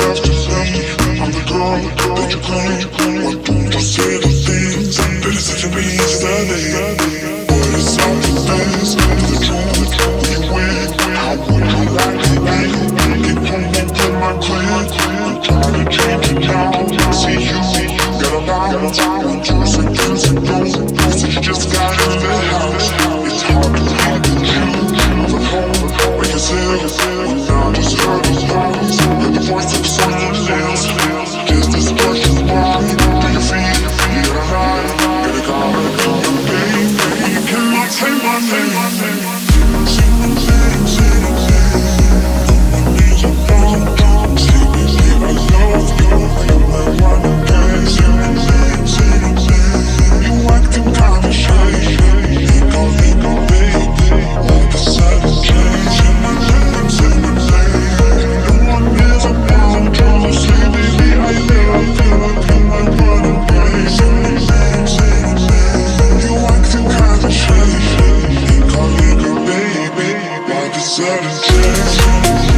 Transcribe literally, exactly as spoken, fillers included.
yourself to me. I'm the girl that you claim. Why don't you say the things that it's such a means that they what is up to this? To the truth, we win. How would you like to be? Get home and put my crib. I'm trying to change it now. See you, got a bounce. One, two seconds ago, so you just got in the house. It's hard to leave with you. I'm at home, make yourself. When I just heard the voice, heard the voice of someone else. Just this question, why do you feel? You gotta lie, gotta go, gotta go, baby. You cannot say my name. Say my name, say my name. On my knees are down. Say, baby, I love you. You're my one again. Say my name, say my name. You acting kinda shy. Nico, Nico, baby. All the sudden change. Say my name, say my name. No one is around you. Say, baby, I love you. You're my one again. Say my name, say my name. You acting kinda shy. Nico, Nico, baby. All the sudden change.